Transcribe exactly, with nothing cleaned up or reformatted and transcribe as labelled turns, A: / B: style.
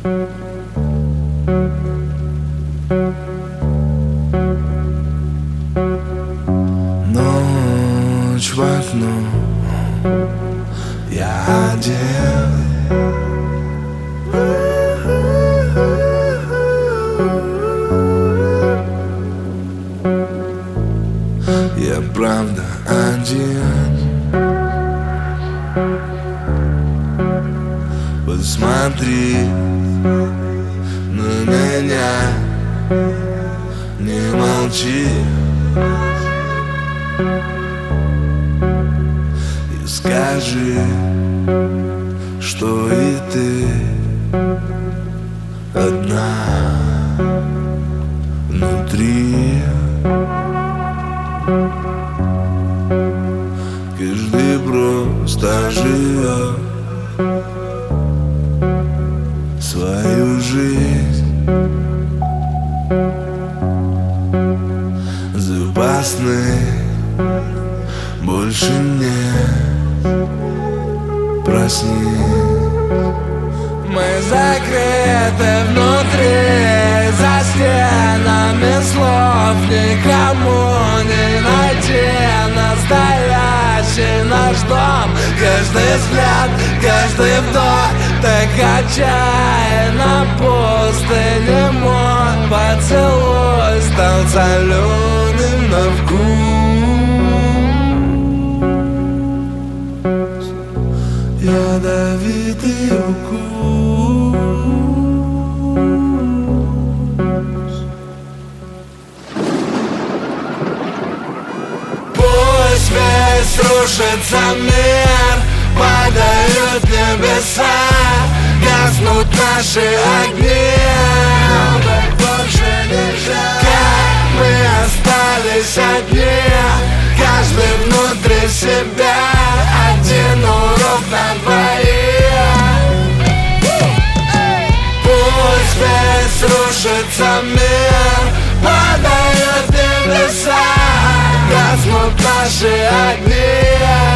A: Ночь в окно, я один. Я правда один. Посмотри на меня, не молчи и скажи, что и ты одна внутри. Каждый просто живет свою жизнь. Запасных больше нет. Проснись. Мы закрыты внутри, за стенами слов. Никому не найти настоящий наш дом. Каждый взгляд, каждый вдох так отчаянно пустыне. Мой поцелуй стал соленым на вкус. Ядовитый укус. Пусть весь рушится мир, падают небеса, гаснут наши огни. Так больше нельзя. Как мы остались одни, каждый внутри себя, один урок на двоих. Пусть весь рушится мир, падают небеса, гаснут наши огни.